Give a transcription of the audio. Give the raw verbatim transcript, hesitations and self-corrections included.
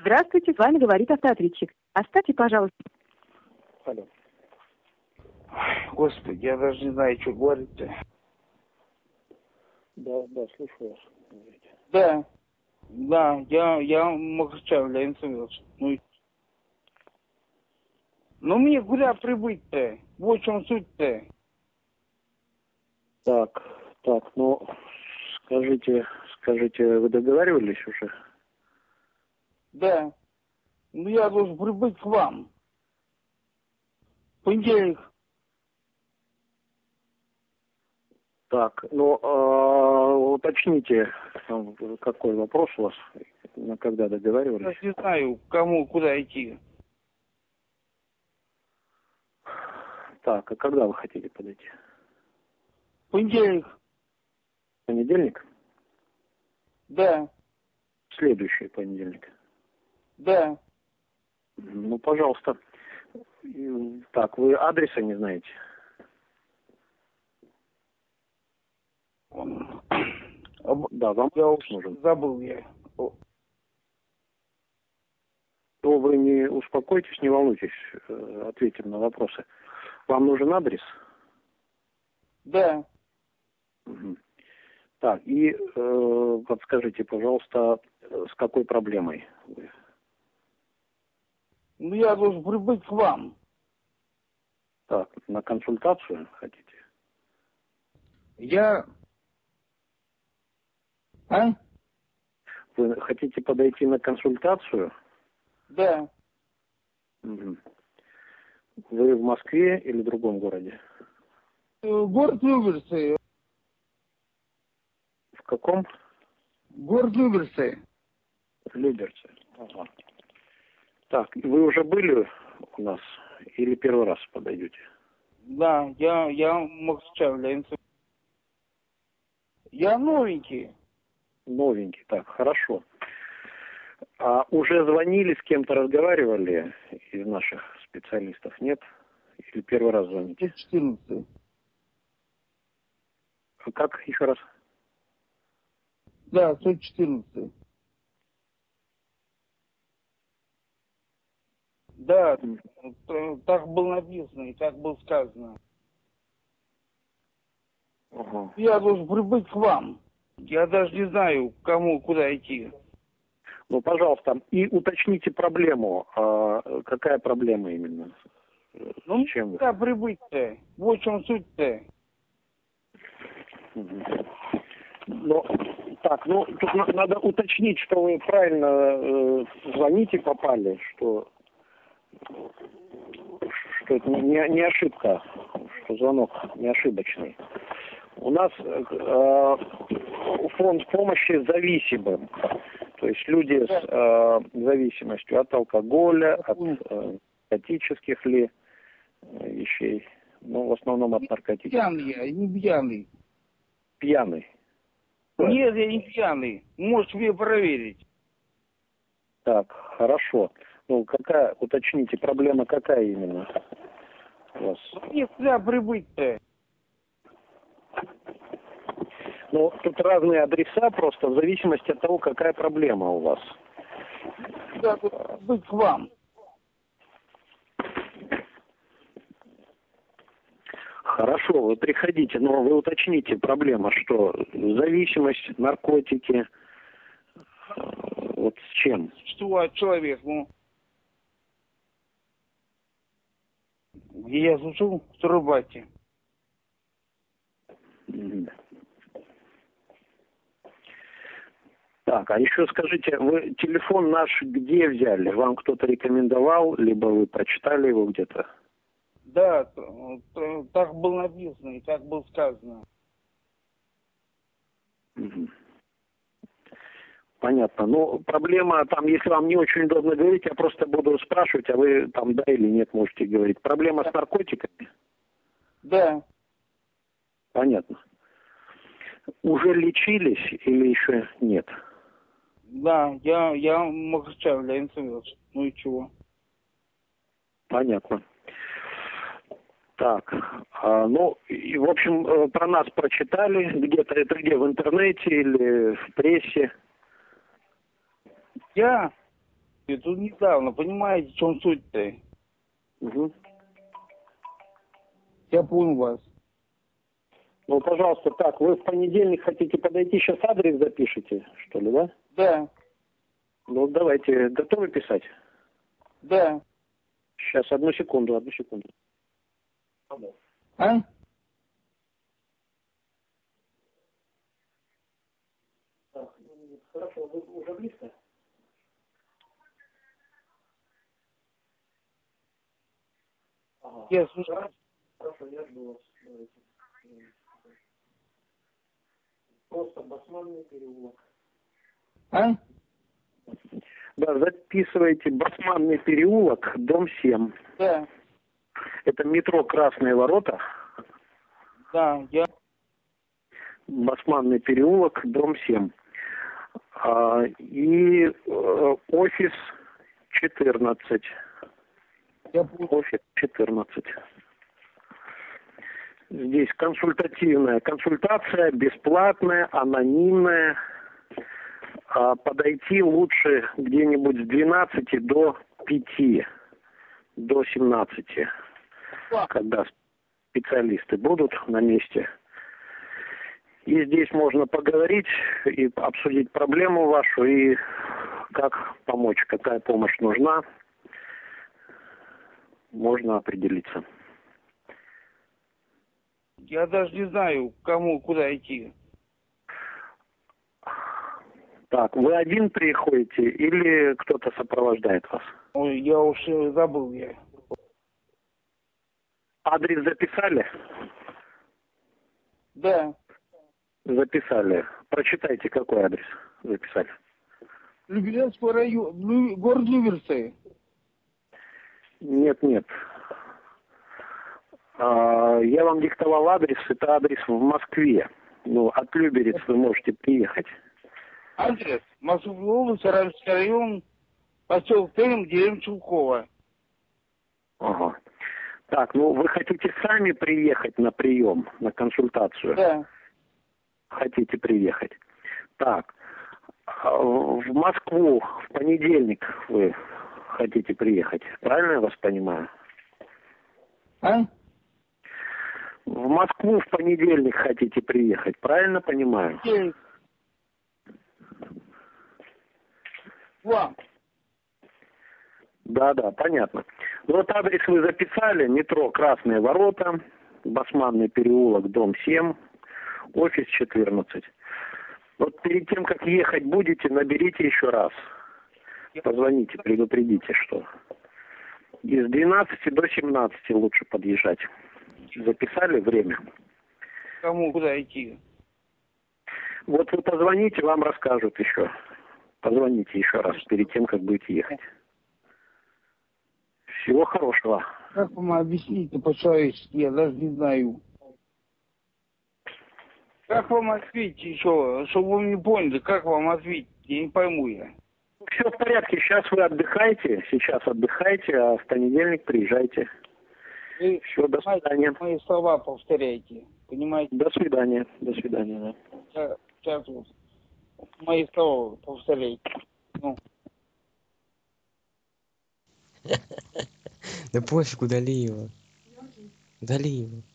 Здравствуйте, с вами говорит автоответчик. Оставьте, пожалуйста. Алло. Господи, я даже не знаю, что говорить-то. Да, да, слушаю вас. Да, да, я, я Махачев Леонид Самвелович. Ну, ну мне куда прибыть-то? Вот в чем суть-то. Так, так, ну, скажите, скажите, вы договаривались уже? Да. Ну я должен прибыть к вам. В понедельник. Так, ну, э, уточните, там, какой вопрос у вас, на когда договаривались? Я не знаю, кому, куда идти. Так, а когда вы хотели подойти? В понедельник. Понедельник? Да, Следующий понедельник. да. Ну, пожалуйста. И, Так, вы адреса не знаете? Да, вам Я адрес нужен. забыл я. То вы не успокойтесь, не волнуйтесь, э, ответим на вопросы. Вам нужен адрес? Да. Мгм. Так, и э, подскажите, пожалуйста, э, с какой проблемой вы? Ну я должен прибыть к вам. Так, на консультацию хотите? Я... А? Вы хотите подойти на консультацию? Да. Мгм. Вы в Москве или в другом городе? Э, Город Люберцы. В каком? Город Люберцы. Люберцы. Ага. Так, вы уже были у нас или первый раз подойдете? Да, я, я Махачев Леонид Самвелович. Я новенький. Новенький, так, хорошо. А уже звонили, с кем-то разговаривали из наших специалистов, нет? Или первый раз звоните? сто четырнадцать. А как, еще раз? Да, сто четырнадцать. Да, т- так было написано и так было сказано. Ага. Я должен прибыть к вам. Я даже не знаю, кому, куда идти. Ну, пожалуйста, и уточните проблему. А какая проблема именно? Ну, С чем вы? куда прибыть-то? Вот в чем суть-то. Мгм. Ну, так, ну, тут на- надо уточнить, что вы правильно э, звоните, попали, что, что это не, не ошибка, что звонок не ошибочный. У нас э, фонд помощи зависимым, то есть люди с э, зависимостью от алкоголя, от э, наркотических ли э, вещей, ну, в основном от наркотических. Пьяный я, не пьяный. Пьяный. Нет, я не пьяный. Можете мне проверить. Так, хорошо. Ну, какая, уточните, проблема какая именно у вас? Мне куда прибыть-то? Ну, тут разные адреса просто в зависимости от того, какая проблема у вас. Куда быть к вам? Хорошо, вы приходите, но вы уточните, проблема что? Зависимость, наркотики, э, вот с чем? Что человек, ну... Где я служил? В Турбате. Мгм. Так, а еще скажите, вы телефон наш где взяли? Вам кто-то рекомендовал, либо вы прочитали его где-то? Да, т- т- так было написано и так было сказано. Мгм. Понятно. Ну, проблема там, если вам не очень удобно говорить, я просто буду спрашивать, а вы там да или нет можете говорить. Проблема с наркотиками? Да. Понятно. Уже лечились или еще нет? Да, я, я Махачев Леонид Самвелович. Ну и чего? Понятно. Так, а, ну, и, в общем, э, про нас прочитали где-то, это где, в интернете или в прессе? Я? И тут недавно, понимаете, в чем суть-то? Угу. Я понял вас. Ну, пожалуйста, так, вы в понедельник хотите подойти, сейчас адрес запишите, что ли, да? Да, Ну, давайте, готовы писать? да. Сейчас, одну секунду, одну секунду. А? Так, хорошо, вы уже близко? Ага. Я слушаю. Хорошо, я жду вас. Давайте. Просто Басманный переулок. А? Да, записывайте Басманный переулок, дом семь. Да, Это метро Красные Ворота. да, я... Басманный переулок, дом семь. А, и э, офис четырнадцать. Я понял. Офис четырнадцать. Здесь консультативная консультация, бесплатная, анонимная. А подойти лучше где-нибудь с двенадцати до пяти, до семнадцати, когда специалисты будут на месте. И здесь можно поговорить и обсудить проблему вашу, и как помочь, какая помощь нужна, можно определиться. Я даже не знаю, к кому, куда идти. Так, вы один приходите или кто-то сопровождает вас? Ой, я уж э, забыл я. Адрес записали? Да, Записали. Прочитайте, какой адрес записали. Люберецкий район, Лю- город Люберцы. Нет, нет. А, я вам диктовал адрес, это адрес в Москве. Ну, от Люберец вы можете приехать. Адрес: Московская область, Саратовский район, поселок Терем, деревня Чулкова. Ага. Так, ну вы хотите сами приехать на прием, на консультацию? Да, Хотите приехать. Так, а в Москву в понедельник вы хотите приехать, правильно я вас понимаю? а? В Москву в понедельник хотите приехать, правильно понимаю? Есть. Вам. Да, да, понятно. Ну вот адрес вы записали: метро Красные Ворота, Басманный переулок, дом семь, офис четырнадцать. Вот перед тем, как ехать будете, наберите еще раз. Позвоните, предупредите, что из двенадцати до семнадцати лучше подъезжать. Записали время? Кому, куда идти? Вот вы позвоните, вам расскажут еще. Позвоните еще раз перед тем, как будете ехать. Всего хорошего. Как вам объяснить-то по-человечески, я даже не знаю. Как вам ответить еще, чтобы вы не поняли, как вам ответить, я не пойму я. Все в порядке, сейчас вы отдыхаете, сейчас отдыхайте, а в понедельник приезжайте. Вы Все, до свидания. мои слова повторяйте, понимаете? До свидания, до свидания. Да. Я, сейчас вот мои слова повторяйте. Ну. Да пофиг, удали его. Удали его.